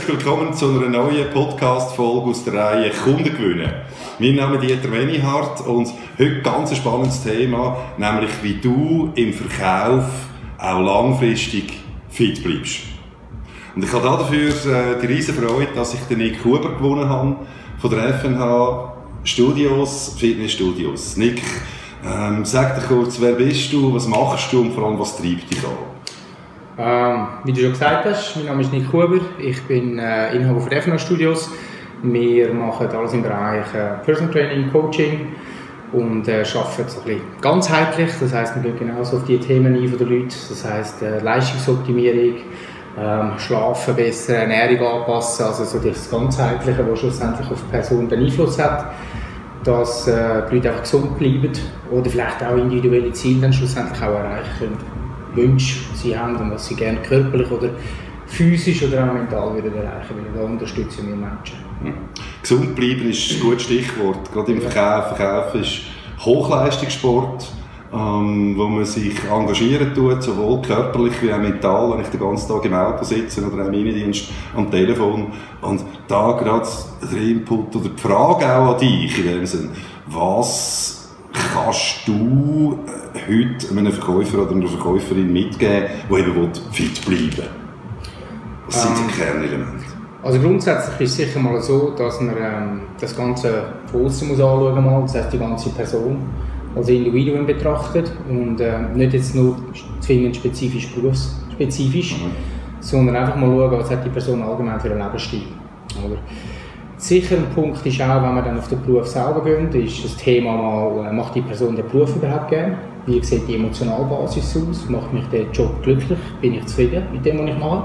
Herzlich willkommen zu einer neuen Podcast-Folge aus der Reihe Kunden gewinnen. Mein Name ist Dieter Menihardt und heute ganz ein spannendes Thema, nämlich wie du im Verkauf auch langfristig fit bleibst. Und ich habe dafür die riesen Freude, dass ich den Nick Huber gewonnen habe von der FNH Studios, Fitnessstudios. Nick, sag dir kurz, wer bist du, was machst du und vor allem, was treibt dich an? Wie du schon gesagt hast, mein Name ist Nick Huber, ich bin Inhaber von FNH Studios. Wir machen alles im Bereich Personal Training, Coaching und arbeiten so ein bisschen ganzheitlich. Das heisst, wir gehen genauso auf die Themen ein von den Leuten. Das heisst, Leistungsoptimierung, Schlafen besser, Ernährung anpassen, also so das Ganzheitliche, das schlussendlich auf die Person den Einfluss hat, dass die Leute einfach gesund bleiben oder vielleicht auch individuelle Ziele dann schlussendlich auch erreichen können. Wünsche sie haben und was sie gerne körperlich oder physisch oder auch mental wieder erreichen wollen. Da unterstützen wir Menschen. Gesund bleiben ist ein gutes Stichwort. Gerade im Verkauf. Verkauf ist Hochleistungssport, wo man sich engagieren tut, sowohl körperlich wie auch mental, wenn ich den ganzen Tag im Auto sitze oder auch im Innendienst am Telefon. Und da gerade der Input oder die Frage auch an dich in dem Sinne, was kannst du heute einem Verkäufer oder einer Verkäuferin mitgeben, die eben fit bleiben will? Was sind die Kernelemente? Also grundsätzlich ist es sicher mal so, dass man das Ganze von außen anschauen muss, das heisst die ganze Person als Individuum betrachtet und nicht jetzt nur zwingend spezifisch berufsspezifisch, sondern einfach mal schauen, was hat die Person allgemein für einen Lebensstil. Oder? Sicher ein Punkt ist auch, wenn wir dann auf den Beruf selber gehen, ist das Thema mal, macht die Person den Beruf überhaupt gerne? Wie sieht die Emotionalbasis aus? Macht mich der Job glücklich? Bin ich zufrieden mit dem, was ich mache?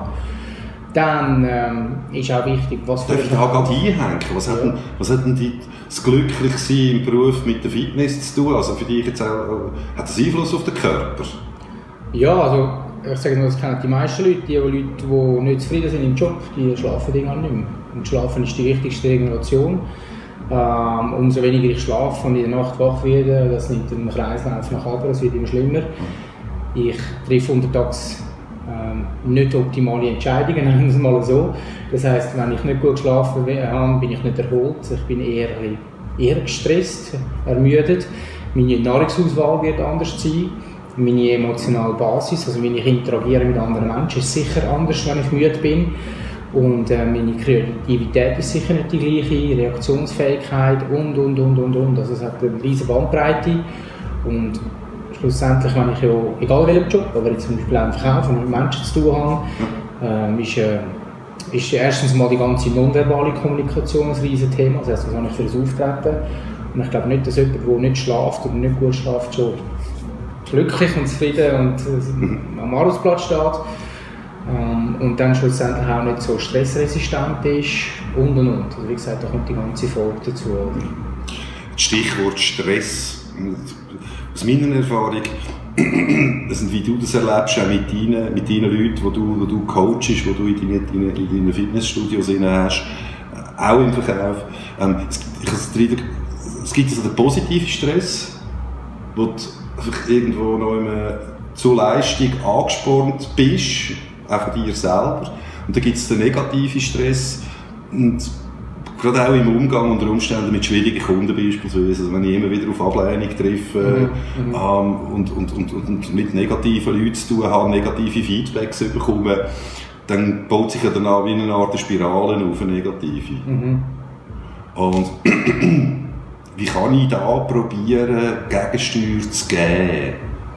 Dann ist auch wichtig, was für... Darf ich da gerade einhängen? Was hat denn das Glücklichsein im Beruf mit der Fitness zu tun? Also für dich jetzt auch, hat das Einfluss auf den Körper? Ja, also ich sage nur, das kennen die meisten Leute. Die Leute, die nicht zufrieden sind im Job, die schlafen nicht mehr. Und Schlafen ist die wichtigste Regeneration. Umso weniger ich schlafe und in der Nacht wach werde, das nimmt den Kreislauf nach oben, es wird immer schlimmer. Ich treffe untertags nicht optimale Entscheidungen, nennen wir es mal so. Das heisst, wenn ich nicht gut geschlafen habe, bin ich nicht erholt, ich bin eher gestresst, ermüdet. Meine Nahrungsauswahl wird anders sein. Meine emotionale Basis, also wenn ich interagiere mit anderen Menschen, ist sicher anders, wenn ich müde bin. Und meine Kreativität ist sicher nicht die gleiche, Reaktionsfähigkeit und. Also es hat eine riesige Bandbreite. Und schlussendlich, wenn ich ja, egal welchen Job, aber jetzt zum Beispiel auch im Verkauf und mit Menschen zu tun habe, ist erstens mal die ganze nonverbale Kommunikation ein riesiges Thema. Das heisst, was habe ich für ein Auftreten? Und ich glaube nicht, dass jemand, der nicht schläft oder nicht gut schläft, schon glücklich und zufrieden und am Arbeitsplatz steht. Und dann schlussendlich auch nicht so stressresistent ist und. Also wie gesagt, da kommt die ganze Folge dazu. Das Stichwort Stress. Aus meiner Erfahrung, wie du das erlebst, auch mit deinen Leuten, die du coachst, die du in deinen Fitnessstudios hast, auch im Verkauf. Es gibt also den positiven Stress, wo du einfach irgendwo noch zur Leistung angespornt bist, auch von dir selber. Und dann gibt es den negativen Stress. Und gerade auch im Umgang unter Umständen mit schwierigen Kunden beispielsweise. Also wenn ich immer wieder auf Ablehnung treffe und mit negativen Leuten zu tun habe, negative Feedbacks bekomme, dann baut sich ja danach wie eine Art Spirale auf, eine negative. Und wie kann ich da probieren, Gegensteuer zu geben?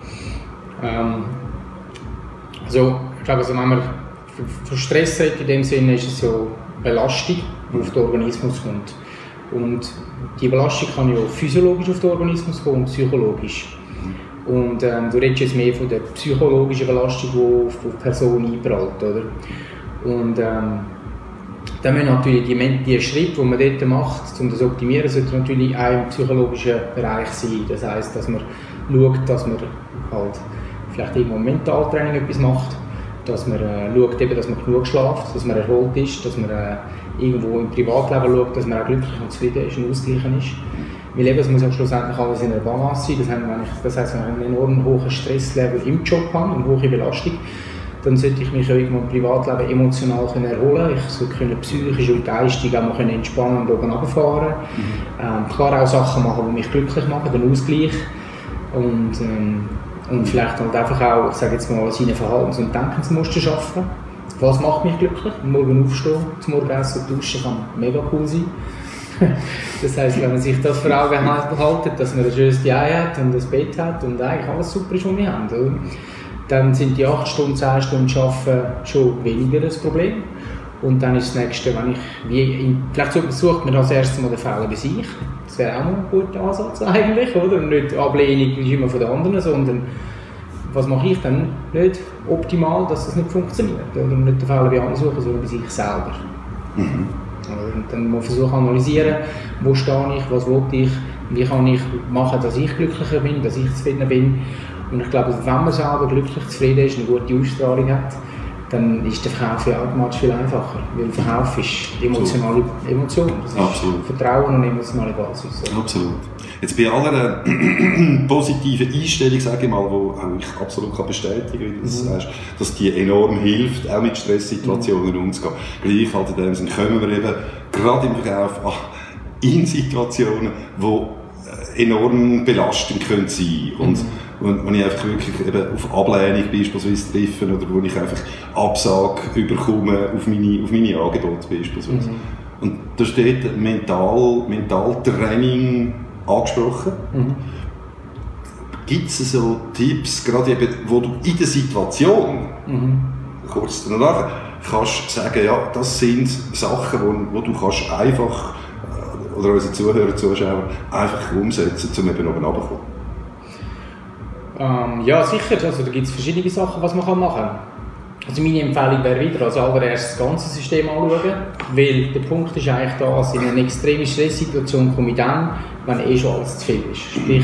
Also, ich glaube, also wenn man von Stress redet, in dem Sinne ist es so Belastung, die auf den Organismus kommt. Und die Belastung kann ja physiologisch auf den Organismus kommen und psychologisch. Und du redest jetzt mehr von der psychologischen Belastung, die auf die Person einprallt, oder? Und dann müssen natürlich die Schritte, die man dort macht, um das zu optimieren, sollte natürlich auch im psychologischen Bereich sein. Das heisst, dass man schaut, dass man halt vielleicht irgendwo im Mentaltraining etwas macht, dass man schaut, eben, dass man genug schläft, dass man erholt ist, dass man irgendwo im Privatleben schaut, dass man auch glücklich und zufrieden ist und ausgeglichen ist. Weil eben, es muss auch schlussendlich alles in einer Balance sein. Das heisst, wenn ich einen enorm hohen Stresslevel im Job habe und hohe Belastung, dann sollte ich mich irgendwo im Privatleben emotional erholen. Ich sollte psychisch und geistig auch mal entspannen und oben runterfahren. Klar auch Sachen machen, die mich glücklich machen, den Ausgleich. Und vielleicht halt einfach auch, ich sage jetzt mal, seine Verhaltens- und Denkensmuster schaffen. Was macht mich glücklich? Morgen aufstehen, zum Morgenessen, duschen kann mega cool sein. Das heisst, wenn man sich das vor Augen hält, dass man ein schönes Zuhause hat und ein Bett hat und eigentlich alles super ist, was wir haben, oder? Dann sind die 8 Stunden, 10 Stunden Arbeiten schon weniger das Problem. Und dann ist das Nächste, wenn ich, vielleicht sucht man als erstes mal den Fehler bei sich. Das wäre auch mal ein guter Ansatz eigentlich, oder? Und nicht Ablehnung wie immer von den anderen, sondern was mache ich dann nicht optimal, dass das nicht funktioniert. Oder nicht den Fehler bei anderen suchen, sondern bei sich selber. Und dann muss man versuchen zu analysieren, wo stehe ich, was will ich, wie kann ich machen, dass ich glücklicher bin, dass ich zufriedener bin. Und ich glaube, wenn man selber glücklich zufrieden ist, eine gute Ausstrahlung hat, dann ist der Verkauf ja automatisch viel einfacher. Weil Verkauf ist emotionale Emotion. Das ist Absolut. Vertrauen und emotionale Basis. Absolut. Jetzt bei aller positiven Einstellung, sage ich mal, die auch ich absolut bestätigen kann, wie du das sagst, dass die enorm hilft, auch mit Stresssituationen umzugehen. Gleich halt in dem Sinne kommen wir eben gerade im Verkauf in Situationen, die enorm belastend können sein können. Und wenn ich einfach wirklich eben auf Ablehnung beispielsweise treffe oder wo ich einfach Absage überkomme auf meine Angebote beispielsweise. Und da steht Mentaltraining angesprochen. Gibt es so Tipps, gerade eben, wo du in der Situation, kurz danach, kannst sagen, ja, das sind Sachen, wo du kannst einfach, oder unsere Zuhörer, Zuschauer, einfach umsetzen, um eben oben runterzukommen? Ja, sicher. Also, da gibt es verschiedene Sachen, was man machen kann. Also meine Empfehlung wäre wieder, als allererstes das ganze System anschauen, weil der Punkt ist eigentlich da, dass in eine extreme Stresssituation komme ich dann, wenn schon alles zu viel ist. Sprich,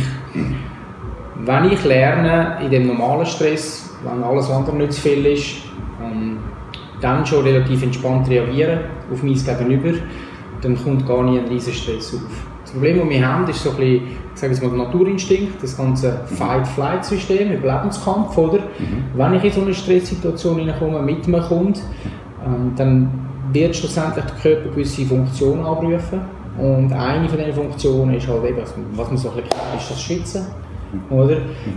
wenn ich lerne, in dem normalen Stress, wenn alles andere nicht zu viel ist, dann schon relativ entspannt reagieren auf mein Gegenüber, dann kommt gar nie ein riesen Stress auf. Das Problem, das wir haben, ist so ein bisschen, ich sage jetzt mal, der Naturinstinkt, das ganze Fight-Flight-System, Überlebenskampf, oder? Wenn ich in so eine Stresssituation hineinkomme, mit mir kommt, dann wird schlussendlich der Körper gewisse Funktionen abrufen. Und eine von diesen Funktionen ist halt eben, was man so ein bisschen kennt, ist das Schwitzen, oder?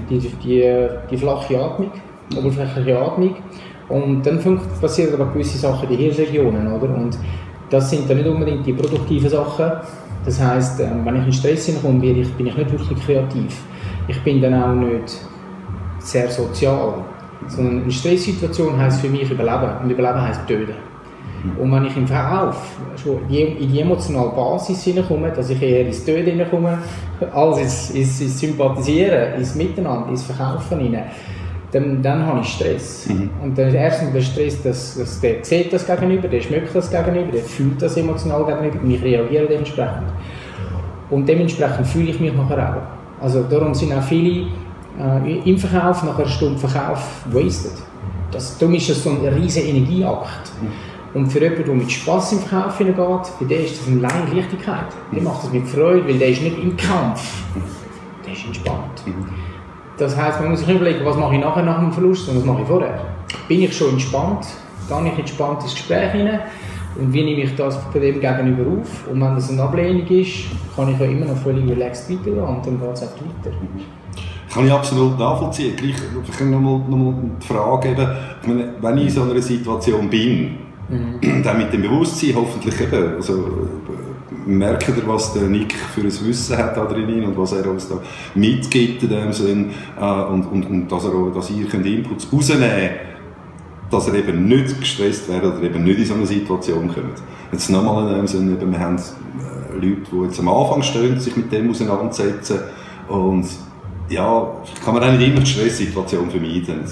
Die flache Atmung, oberflächliche Atmung. Und dann passieren aber gewisse Sachen in den Hirnregionen, oder? Und das sind dann nicht unbedingt die produktiven Sachen. Das heisst, wenn ich in Stress hineinkomme, bin ich nicht wirklich kreativ. Ich bin dann auch nicht sehr sozial. Sondern eine Stresssituation heisst für mich Überleben. Und Überleben heisst Töten. Und wenn ich im Verkauf schon in die emotionale Basis hineinkomme, dass ich eher ins Töten hineinkomme, als ins Sympathisieren, ins Miteinander, ins Verkaufen hinein, dann habe ich Stress. Und dann erstens der Stress, dass der sieht das Gegenüber, der schmeckt das Gegenüber, der fühlt das emotional gegenüber und ich reagiere dementsprechend. Und dementsprechend fühle ich mich nachher auch. Also darum sind auch viele im Verkauf, nach einer Stunde Verkauf, wasted. Darum ist das so ein riesiger Energieakt. Und für jemanden, der mit Spass im Verkauf hineingeht, für den ist das eine lange Leichtigkeit. Der macht das mit Freude, weil der ist nicht im Kampf. Der ist entspannt. Das heisst, man muss sich überlegen, was mache ich nachher nach dem Verlust und was mache ich vorher. Bin ich schon entspannt, gehe ich entspannt ins Gespräch hinein und wie nehme ich das von dem Gegenüber auf? Und wenn das eine Ablehnung ist, kann ich ja immer noch völlig relaxed weitergehen und dann geht es auch weiter. Kann ich absolut nachvollziehen. Gleich nochmal die Frage, eben, wenn ich in so einer Situation bin, dann mit dem Bewusstsein hoffentlich eben, also merkt ihr, was der Nick für ein Wissen hat da drin und was er uns da mitgibt in dem Sinn und dass ihr könnt Inputs rausnehmen könnt, dass ihr eben nicht gestresst werdet oder eben nicht in so eine Situation kommt. Jetzt nochmal in dem Sinn, eben, wir haben Leute, die jetzt am Anfang stehen, sich mit dem auseinandersetzen und ja, kann man auch nicht immer die Stresssituation vermeiden.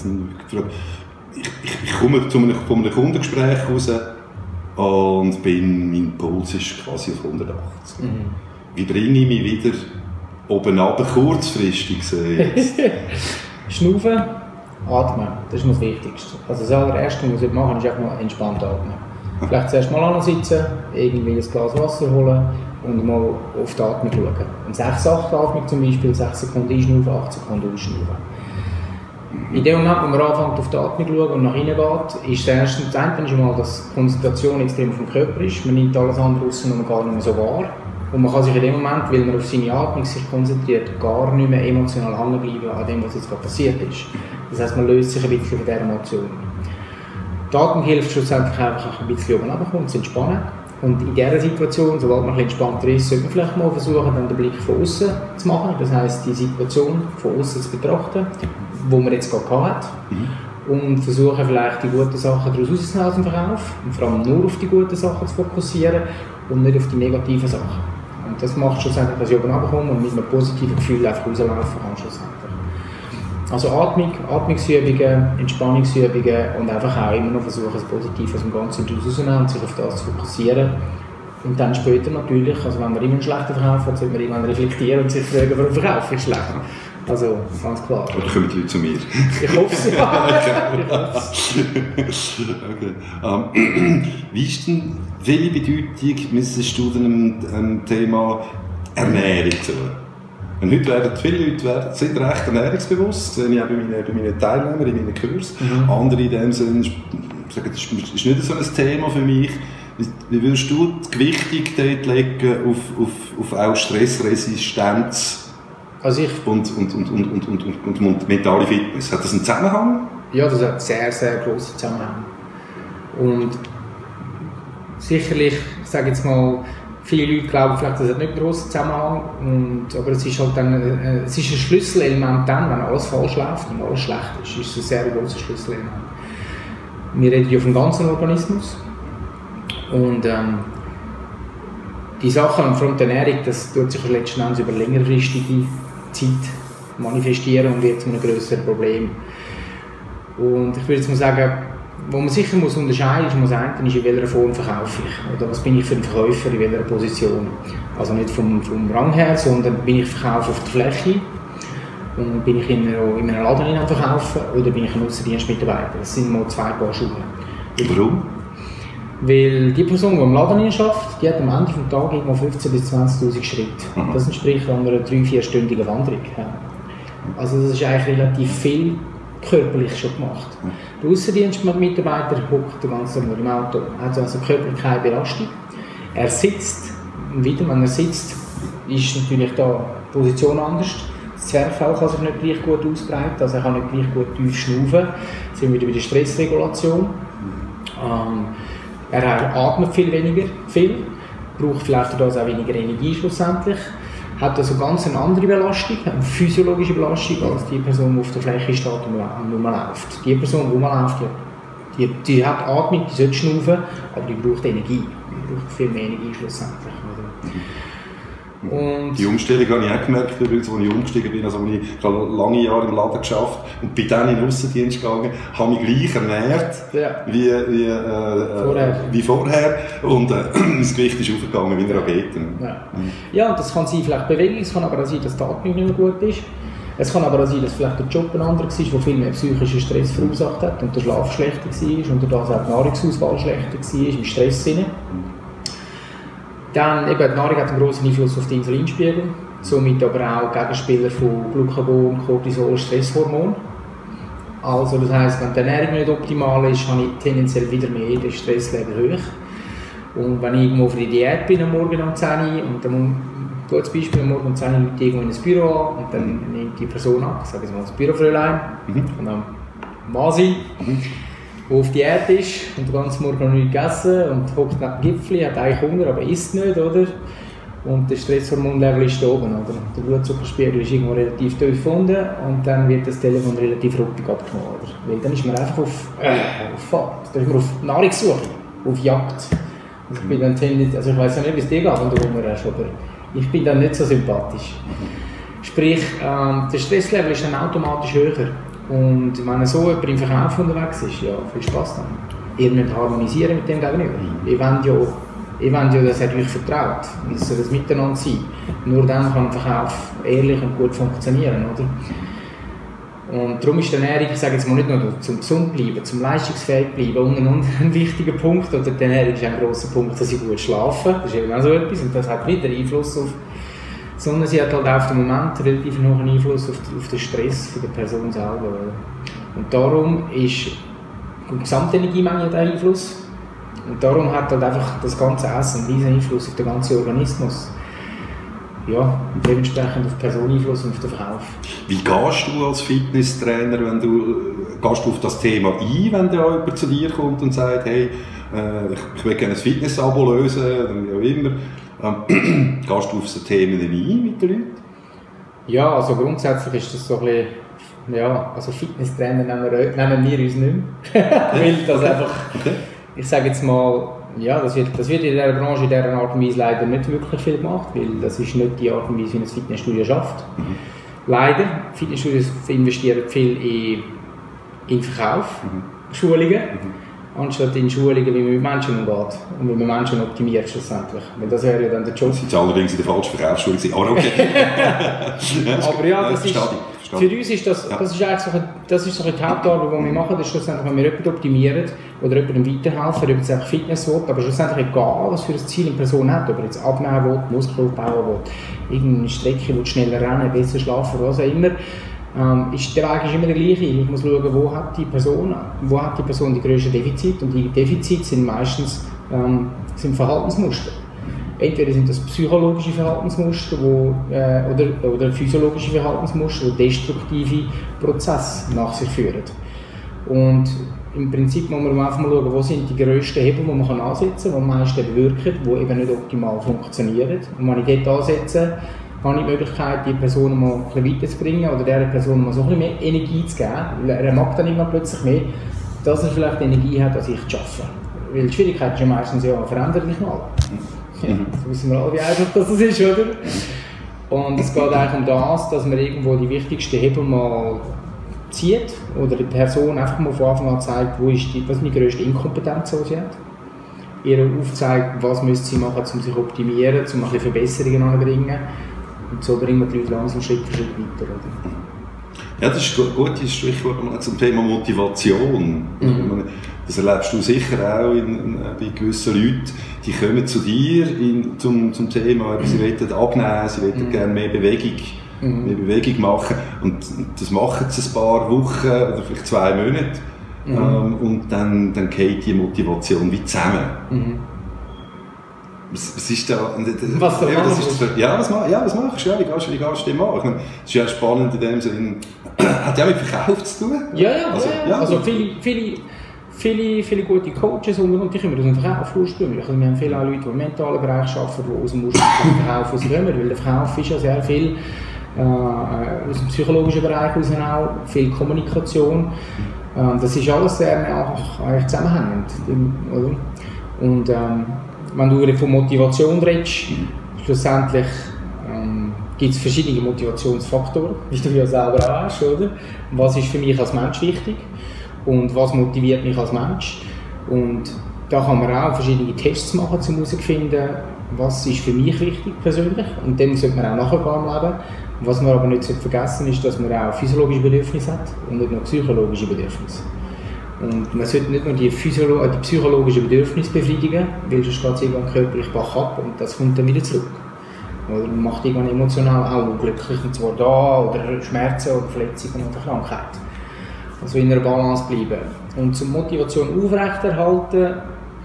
Ich komme von einem Kundengespräch raus und mein Puls ist quasi auf 180. Wie bringe ich mich wieder oben runter, kurzfristig jetzt? Schnaufen, atmen, das ist das Wichtigste. Also das allererste, was ich machen muss, ist einfach mal entspannt atmen. Vielleicht zuerst mal ansitzen, irgendwie ein Glas Wasser holen und mal auf die Atmung schauen. Und 6-8-Atmung zum Beispiel, 6 Sekunden einschnaufen, 8 Sekunden ausschnaufen. In dem Moment, wo man anfängt auf die Atmung zu schauen und nach innen geht, ist das eine ist mal, dass die Konzentration extrem auf dem Körper ist. Man nimmt alles andere aussen und gar nicht mehr so wahr. Und man kann sich in dem Moment, weil man auf seine Atmung sich konzentriert, gar nicht mehr emotional hängen bleiben an dem, was jetzt gerade passiert ist. Das heisst, man löst sich ein bisschen von dieser Emotion. Die Atmung hilft schlussendlich einfach ein bisschen oben runterzukommen, zu entspannen. Und in dieser Situation, sobald man ein bisschen entspannter ist, sollte man vielleicht mal versuchen, dann den Blick von außen zu machen. Das heisst, die Situation von außen zu betrachten, wo man jetzt gerade hat. Und versuchen vielleicht die guten Sachen daraus rauszunehmen aus dem Verkauf. Und vor allem nur auf die guten Sachen zu fokussieren und nicht auf die negativen Sachen. Und das macht schlussendlich, dass ich oben runterkomme und mit einem positiven Gefühl einfach rauslaufen kann schlussendlich. Also Atmungsübungen, Entspannungsübungen und einfach auch immer noch versuchen, das Positive aus dem Ganzen rauszunehmen und sich auf das zu fokussieren. Und dann später natürlich, also wenn man immer einen schlechten Verkauf hat, sollte man irgendwann reflektieren und sich fragen, warum verkaufe ich schlecht. Also, ganz klar. Oder kommen die Leute zu mir? Ich hoffe es, ja. Okay. Wie ist denn, welche Bedeutung müsstest du dem Thema Ernährung zu? Und heute werden viele Leute sind recht ernährungsbewusst, das sehe ich auch bei meinen Teilnehmern in meinen Kursen. Andere in dem Sinne sagen, das ist nicht so ein Thema für mich. Wie würdest du die Gewichtung dort legen auf auch Stressresistenz? Also und mentale Fitness. Hat das einen Zusammenhang? Ja, das hat einen sehr, sehr grossen Zusammenhang. Und sicherlich, ich sage jetzt mal, viele Leute glauben vielleicht, das hat nicht einen grossen Zusammenhang. Aber es ist halt dann, es ist ein Schlüsselelement dann, wenn alles falsch läuft und alles schlecht ist. Ist es ein sehr grosses Schlüsselelement. Wir reden ja vom ganzen Organismus. Und die Sachen, und vor allem die Ernährung, das tut sich letzten Endes über längerfristige Zeit manifestieren und wird zu einem grösseren Problem. Und ich würde jetzt mal sagen, wo man sicher muss unterscheiden muss, ist, in welcher Form verkaufe ich. Oder was bin ich für ein Verkäufer, in welcher Position. Also nicht vom Rang her, sondern bin ich Verkäufer auf der Fläche und bin ich in einem Laden am Verkaufen oder bin ich ein Aussendienstmitarbeiter. Das sind mal zwei Paar Schuhe. Warum? Weil die Person, die im Laden arbeitet, die hat am Ende des Tages irgendwo 15.000 bis 20.000 Schritte. Das entspricht einer 3-4-stündigen Wanderung. Also das ist eigentlich relativ viel körperlich schon gemacht. Der Aussendienstmitarbeiter hockt den ganzen Tag im Auto, hat also körperlich keine Belastung. Er sitzt, und wieder, wenn er sitzt, ist natürlich da die Position anders. Das Zwerchfell kann sich nicht gleich gut ausbreiten, also er kann nicht gleich gut tief schnaufen. Da sind wir wieder bei der Stressregulation. Er atmet viel weniger, braucht vielleicht das auch weniger Energie schlussendlich, hat also ganz eine andere Belastung, eine physiologische Belastung als die Person, die auf der Fläche steht und rumläuft. Die Person, die rumläuft, die hat Atmung, die sollte schnaufen, aber die braucht Energie. Die braucht viel mehr Energie schlussendlich. Und die Umstellung habe ich auch gemerkt, als ich umgestiegen bin. Also, ich habe lange Jahre im Laden gearbeitet und bin dann in den Aussendienst gegangen, habe mich gleich ernährt wie vorher und das Gewicht ist aufgegangen wie ein Raketen. Ja, das kann sein, vielleicht Bewegung, es kann aber auch sein, dass die Atmung nicht mehr gut ist. Es kann aber auch sein, dass vielleicht der Job ein anderer war, der viel mehr psychischen Stress verursacht hat und der Schlaf schlechter war und dadurch auch die Nahrungsauswahl schlechter war, im Stresssinne. Dann, eben, die Nahrung hat einen grossen Einfluss auf den Insulinspiegel, somit aber auch Gegenspieler von Glucagon, Cortisol, Stresshormon. Also das heisst, wenn die Ernährung nicht optimal ist, habe ich tendenziell wieder mehr den Stresslevel hoch. Und wenn ich irgendwo für die Diät bin am Morgen um 10 Uhr, und dann ein gutes Beispiel, am Morgen um 10 Uhr Leute irgendwo in ein Büro an und dann nimmt die Person ab, ich sage jetzt mal das Bürofräulein, und dann Masi, der auf Diät ist und den ganzen Morgen noch nichts gegessen und hockt neben dem Gipfel, hat eigentlich Hunger, aber isst nicht, oder? Und das Stresshormonlevel ist da oben, oder? Der Blutzuckerspiegel ist irgendwo relativ tief gefunden und dann wird das Telefon relativ ruppig abgenommen, oder? Weil dann ist man einfach auf Fahrt, dann ist man auf Nahrungssuche, auf Jagd. Also ich bin dann also ich weiss ja nicht, wie es dir geht, wenn du Hunger hast, aber ich bin dann nicht so sympathisch. Sprich, der Stresslevel ist dann automatisch höher. Und wenn so jemand im Verkauf unterwegs ist, ja, viel Spaß dann. Ihr müsst harmonisieren mit dem Gegenüber. Ihr wollt ja, dass er euch vertraut. Es soll das Miteinander sein. Nur dann kann ein Verkauf ehrlich und gut funktionieren, oder? Und darum ist die Ernährung, ich sage jetzt mal nicht nur zum gesund bleiben, zum leistungsfähig bleiben und ein wichtiger Punkt, oder die Ernährung ist ein grosser Punkt, dass ich gut schlafe. Das ist eben auch so etwas und das hat wieder Einfluss auf sondern sie hat halt auf den Moment relativ hohen Einfluss auf den Stress von der Person selber. Und darum ist die Gesamtenergiemenge der Einfluss. Und darum hat halt einfach das ganze Essen einen riesen Einfluss auf den ganzen Organismus. Ja, dementsprechend auf die Person Einfluss und auf den Verkauf. Wie gehst du als Fitnesstrainer, gehst du auf das Thema ein, wenn da jemand zu dir kommt und sagt, hey, ich will gerne ein Fitness-Abo lösen, oder wie auch immer. Gehst du auf so Themen ein mit den Leuten? Ja, also grundsätzlich ist das so ein bisschen, ja, also Fitnesstrainer nennen wir uns nicht mehr. Weil das einfach, ich sage jetzt mal, ja, das wird in dieser Branche in dieser Art und Weise leider nicht wirklich viel gemacht, weil das ist nicht die Art und Weise, wie ein Fitnessstudio schafft. Leider, Fitnessstudios investieren viel in Verkauf, Schulungen, anstatt in Schulungen, wie man mit Menschen umgeht und wie man Menschen optimiert schlussendlich. Weil das wäre ja dann der Job. Das sind allerdings in der falschen Verkaufsschule. Okay. Aber ja, das ist, für uns ist das ist eigentlich so die Hauptarbeit, die wir machen, das ist schlussendlich, wenn wir jemanden optimieren oder jemandem weiterhelfen, ob es einfach Fitness will, aber schlussendlich egal, was für ein Ziel eine Person hat, ob er jetzt abnehmen will, Muskeln aufbauen will, irgendeine Strecke will, schneller rennen, besser schlafen, was auch immer, der Weg ist immer der gleiche. Ich muss schauen, wo hat die Person die grössten Defizite, und die Defizite sind meistens Verhaltensmuster. Entweder sind das psychologische Verhaltensmuster oder physiologische Verhaltensmuster, die destruktive Prozesse nach sich führen. Und im Prinzip muss man einfach mal schauen, wo sind die grössten Hebel, die man ansetzen kann, die am meisten bewirken, die eben nicht optimal funktionieren. Und wenn ich dort ansetze, habe ich die Möglichkeit, die Person mal ein bisschen weiterzubringen oder dieser Person mal so ein bisschen mehr Energie zu geben. Weil er mag dann immer plötzlich mehr, dass er vielleicht Energie hat, als ich zu arbeiten. Weil die Schwierigkeit ist ja meistens, ja, verändere dich mal. Ja, das wissen wir alle, wie einfach das ist, oder? Und es geht eigentlich um das, dass man irgendwo die wichtigsten Hebel mal zieht oder die Person einfach mal von Anfang an zeigt, was ist die grösste Inkompetenz, die sie hat. Ihr aufzeigt, was müsste sie machen, um sich zu optimieren, um ein bisschen Verbesserungen anzubringen. Und so bringen wir die Leute langsam Schritt für Schritt weiter. Oder? Ja, das ist ein gutes Stichwort zum Thema Motivation. Das erlebst du sicher auch bei gewissen Leuten, die kommen zu dir zum Thema, sie wollen abnehmen, sie wollen gerne mehr Bewegung machen. Und das machen sie ein paar Wochen oder vielleicht 2 Monate. Und dann geht die Motivation wie zusammen. Was ist da? Was machst du? Was machst du? Ja, wie gehst du dem an? Ich meine, das ist ja spannend in dem Sinne. Hat ja mit Verkauf zu tun? Also viele gute Coaches und die kommen aus dem Verkauf ursprünglich. Also wir haben viele Leute, die im mentalen Bereich arbeiten, die aus dem ursprünglichen Verkauf kommen, weil der Verkauf ist ja sehr viel aus dem psychologischen Bereich heraus auch, viel Kommunikation. Das ist alles sehr eigentlich zusammenhängend. Oder? Und wenn du von Motivation redest, schlussendlich gibt es verschiedene Motivationsfaktoren, wie du ja selber auch weißt, oder? Was ist für mich als Mensch wichtig und was motiviert mich als Mensch? Und da kann man auch verschiedene Tests machen, um herauszufinden, was ist für mich wichtig persönlich, und dem sollte man auch nachgehen im Leben. Was man aber nicht vergessen sollte, ist, dass man auch physiologische Bedürfnisse hat und nicht nur psychologische Bedürfnisse. Und man sollte nicht nur die psychologischen Bedürfnisse befriedigen, weil sonst geht es irgendwann körperlich bach ab und das kommt dann wieder zurück. Oder man macht irgendwann emotional auch unglücklich, und zwar da, oder Schmerzen oder Verletzungen oder Krankheit. Also in einer Balance bleiben. Und zur Motivation aufrechterhalten,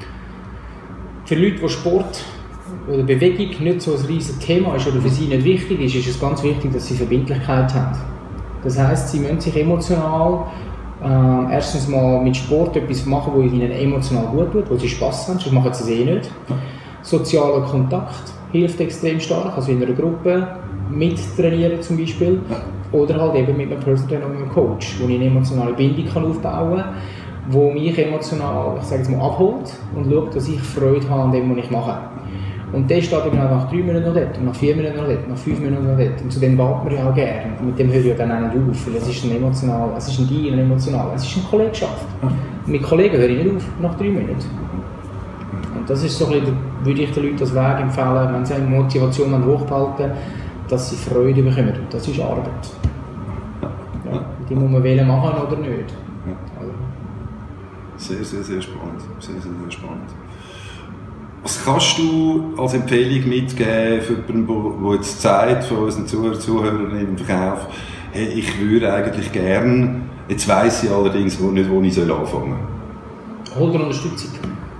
für Leute, die Sport oder Bewegung nicht so ein riesiges Thema ist oder für sie nicht wichtig ist, ist es ganz wichtig, dass sie Verbindlichkeit haben. Das heisst, sie müssen sich emotional erstens mal mit Sport etwas machen, was ihnen emotional gut tut, wo sie Spass haben, sonst machen sie es nicht. Sozialer Kontakt hilft extrem stark, also in einer Gruppe mittrainieren zum Beispiel, oder halt eben mit einem Personal Trainer und einem Coach, wo ich eine emotionale Bindung aufbauen kann, wo mich emotional, ich sage jetzt mal, abholt und schaut, dass ich Freude habe an dem, was ich mache. Und der steht genau nach 3 Minuten noch dort, und nach 4 Minuten noch dort, nach 5 Minuten noch dort. Und zu dem geht man ja auch gerne. Und mit dem höre ich ja dann auch nicht auf, weil es ist ein emotional, es ist ein Deal, emotional, es ist eine Kollegschaft. Und mit Kollegen höre ich nicht auf nach 3 Minuten. Und das ist so ein bisschen, würde ich den Leuten als Weg empfehlen, wenn sie eine Motivation hochhalten, dass sie Freude bekommen. Und das ist Arbeit. Ja, die muss man wählen machen oder nicht. Sehr, sehr, sehr spannend. Sehr, sehr, sehr spannend. Was kannst du als Empfehlung mitgeben für jemanden, der jetzt sagt, von unseren Zuhörern im Verkauf, hey, ich würde eigentlich gern, jetzt weiss ich allerdings nicht, wo ich anfangen soll? Hol dir Unterstützung.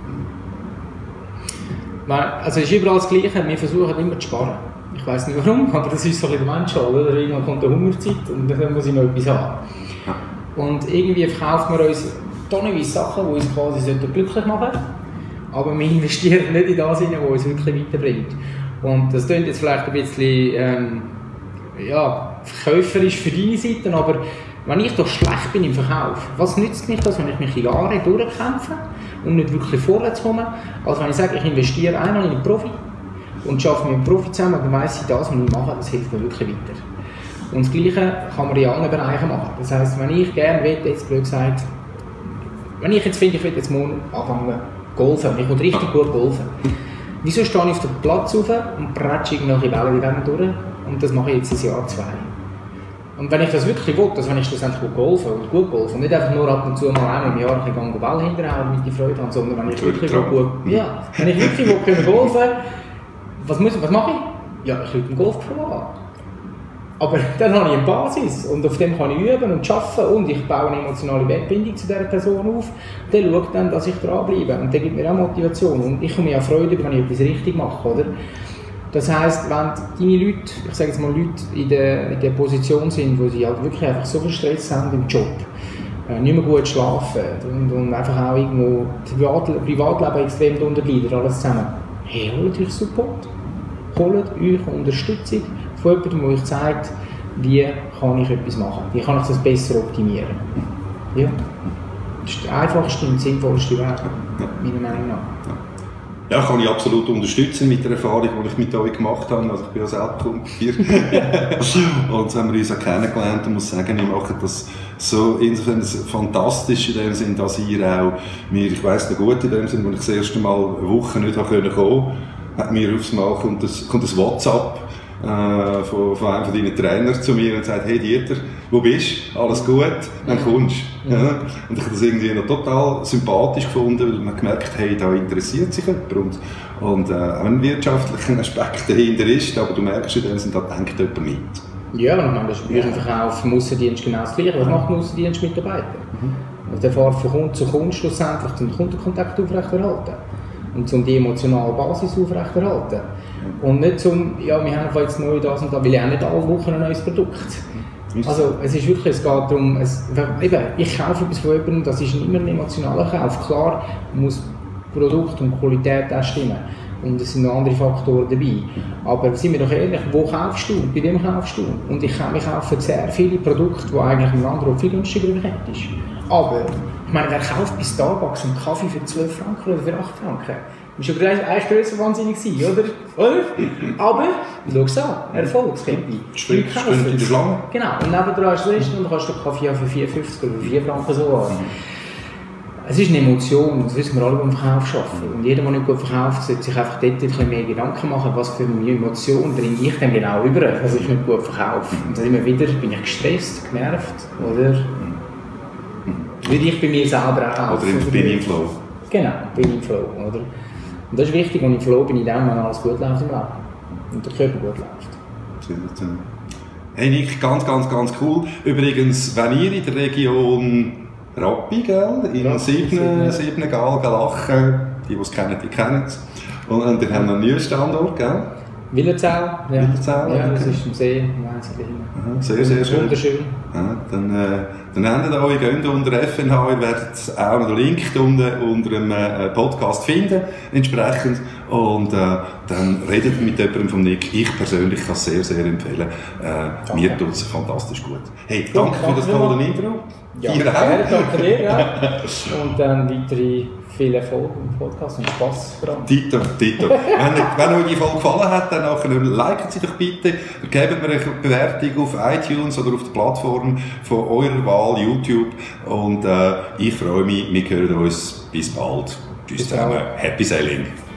Also es ist überall das Gleiche, wir versuchen immer zu sparen. Ich weiss nicht warum, aber das ist so ein bisschen der Mensch, oder? Irgendwann kommt eine Hungerzeit und dann muss ich noch etwas haben. Ja. Und irgendwie verkaufen wir uns tonnenweise Sachen, die uns quasi glücklich machen sollten, aber wir investieren nicht in das, was uns wirklich weiterbringt. Und das klingt jetzt vielleicht ein bisschen verkäuferisch für deine Seite, aber wenn ich doch schlecht bin im Verkauf, was nützt mich das, wenn ich mich in Jahre durchkämpfe und nicht wirklich vorwärts komme, als wenn ich sage, ich investiere einmal in einen Profi und arbeite mit einem Profi zusammen und dann weiss ich, das, was ich mache, das hilft mir wirklich weiter. Und das Gleiche kann man in anderen Bereichen machen. Das heisst, wenn ich gerne will, jetzt blöd gesagt, wenn ich jetzt finde, ich will jetzt morgen anfangen golfen, ich will richtig gut golfen, wieso stehe ich auf den Platz rauf und prätsche irgendwelche Bälle in dem durch und das mache ich jetzt ein Jahr, 2. Und wenn ich das wirklich will, dass wenn ich schlussendlich golfen und gut golfen und nicht einfach nur ab und zu mal einmal im Jahr einen Ball hinterhauen und mit die Freude haben, sondern wenn ich wirklich wenn ich wirklich will golfen, was mache ich? Ja, ich rufe einen Golfpro an. Aber dann habe ich eine Basis und auf dem kann ich üben und arbeiten und ich baue eine emotionale Wegbindung zu dieser Person auf. Der schaut dann, dass ich dranbleibe und der gibt mir auch Motivation und ich komme mir auch Freude, wenn ich etwas richtig mache, oder? Das heisst, wenn deine Leute, ich sage jetzt mal Leute in der Position sind, wo sie halt wirklich einfach so viel Stress haben im Job, nicht mehr gut schlafen und einfach auch irgendwo das Privatleben extrem darunter leidet, alles zusammen. Hey, holt euch Support, holt euch Unterstützung von jemandem, der euch zeigt, wie kann ich etwas machen, wie kann ich das besser optimieren. Ja. Das ist der einfachste und sinnvollste Weg, meiner Meinung nach. Ja, kann ich absolut unterstützen mit der Erfahrung, die ich mit euch gemacht habe. Also ich bin ja selbst Kunde hier. Und so haben wir uns auch kennengelernt und muss sagen, ihr macht das so insofern fantastisch in dem Sinn, dass ihr auch mir, ich weiss noch gut in dem Sinn, als ich das erste Mal eine Woche nicht kommen konnte, hat mir aufs Mal kommt ein WhatsApp von einem von deinen Trainern zu mir und sagt, hey Dieter, wo bist du? Alles gut? Dann kommst du. Ja. Und ich habe das irgendwie noch total sympathisch gefunden, weil man gemerkt hat, hey, da interessiert sich jemand. Und auch ein wirtschaftlicher Aspekt dahinter ist, aber du merkst in dem Sinne, da denkt jemand mit. Ja, und ich meine, das ist im Verkauf im Aussendienst genau das Gleiche. Was macht ein Aussendienstmitarbeiter? Also der fährt von Kunde zu Kunde schlussendlich den Kundenkontakt aufrechterhalten. Und um die emotionale Basis aufrechterhalten. Und nicht zum, ja, wir haben jetzt neu das und da, weil ich auch nicht alle Wochen ein neues Produkt. Also es ist wirklich, es geht darum, ich kaufe etwas von jemandem, das ist immer ein emotionaler Kauf. Klar muss Produkt und Qualität auch stimmen. Und es sind noch andere Faktoren dabei. Aber sind wir doch ehrlich, wo kaufst du? Bei wem kaufst du? Und ich kaufe sehr viele Produkte, die eigentlich ein anderer viel günstiger ist. Aber, ich meine, wer kauft bei Starbucks einen Kaffee für 12 Franken oder für 8 Franken? Das war eigentlich grösser wahnsinnig, oder? Aber, schau es an, Erfolgskämpfe. Sprint in der Schlange. Genau, und nebenan ist das Restaurant und kannst du den Kaffee auch für 4,50 oder 4 Franken so haben. Es ist eine Emotion, das wissen wir alle, die im Verkauf arbeiten. Und jeder, der nicht gut verkauft, sollte sich einfach dort ein bisschen mehr Gedanken machen, was für eine Emotion bringe ich denn genau über, dass ich nicht gut verkaufe. Und dann immer wieder bin ich gestresst, genervt, oder? Würde ich bei mir selber auch kaufen. Oder bin ich im Flow. Genau, bin ich im Flow, oder? Und das ist wichtig, und im Flow bin ich dann, wenn alles gut läuft im Leben. Und der Körper gut läuft. Hey Nick, ganz cool. Übrigens, wenn ihr in der Region Rappi, gell? In Siebenengal, Galachen, die es kennen, die kennen es. Und wir haben einen neuen Standort, gell? Willerzell, ja. Ja, das ist im See, sehr schön. Wunderschön. Ja, dann habt ihr euch, geht unter FNH, ihr werdet auch den Link unter dem Podcast finden, entsprechend. Und dann redet mit jemandem von Nick. Ich persönlich kann es sehr, sehr empfehlen. Mir tut es fantastisch gut. Hey, danke für das tolle Intro. Ja, gerne, danke dir. Ja. Und dann weitere viel Erfolg im Podcast und Spass vor allem. Tito. Wenn euch die Folge gefallen hat, dann liket sie doch bitte. Gebt mir eine Bewertung auf iTunes oder auf der Plattform von eurer Wahl, YouTube. Und ich freue mich, wir hören uns. Bis bald. Tschüss zusammen. Happy Selling.